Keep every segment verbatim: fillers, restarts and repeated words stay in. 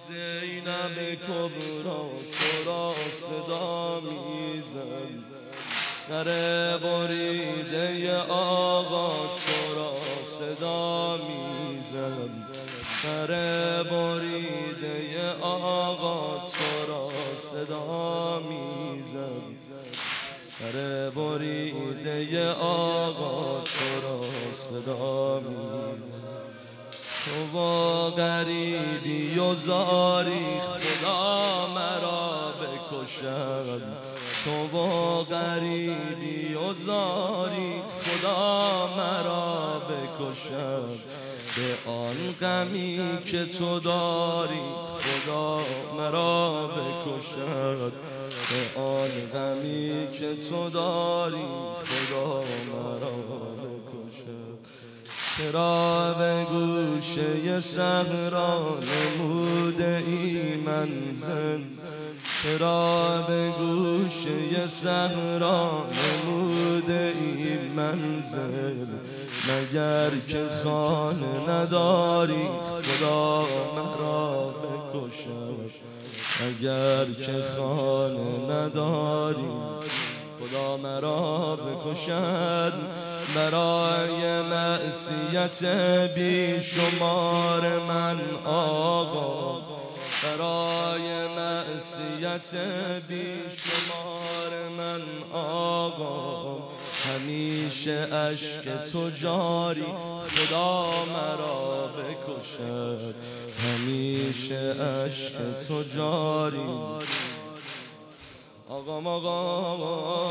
زینب کبرا تو را صدا میزن، سر بریده آقا تو را صدا میزن، سر بریده آقا تو را صدا میزن، سر بریده آقا تو را صدا میزن. تو با غریبی و زاری خدا مرا بکشد، تو با غریبی و زاری خدا مرا بکشد، به آن غمی که تو داری خدا مرا بکشد، به آن غمی که تو داری خدا مرا بکشد. چرا به گوشه صحرا نموده ای منزل، چرا به گوشه صحرا نموده ای منزل، مگر که خانه نداری خدا مرا بکشد، اگر که خانه نداری خدا مرا بکشد. برای معصیت بی شمار من آقا، برای معصیت بی شمار من آقا، همیشه اشک تو جاری خدا مرا بکشد، همیشه اشک تو جاری. آقا آقا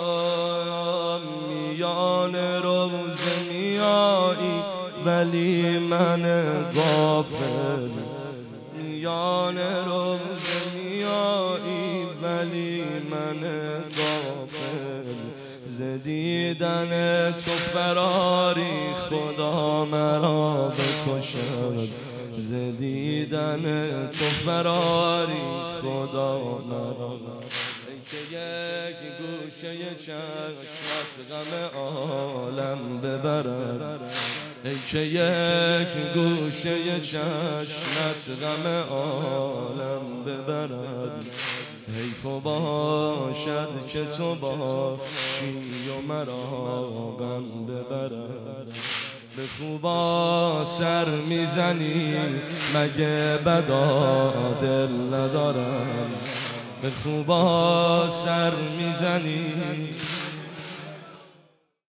میان روز میایی ولی من غافل، میان روز میایی ولی من غافل، ز دیدن تو فراری خدا مرا بکشد، ز دیدن تو فراری خدا مرا بکشد. ای که یک گوشه چشمت غم عالم ببرد، ای که یک گوشه چشمت غم عالم ببرد، حیف باشد که تو باشی و مرا غم ببرد. به خوبا سر میزنی مگه بدا دل ندارم، به خوبا سر میزنی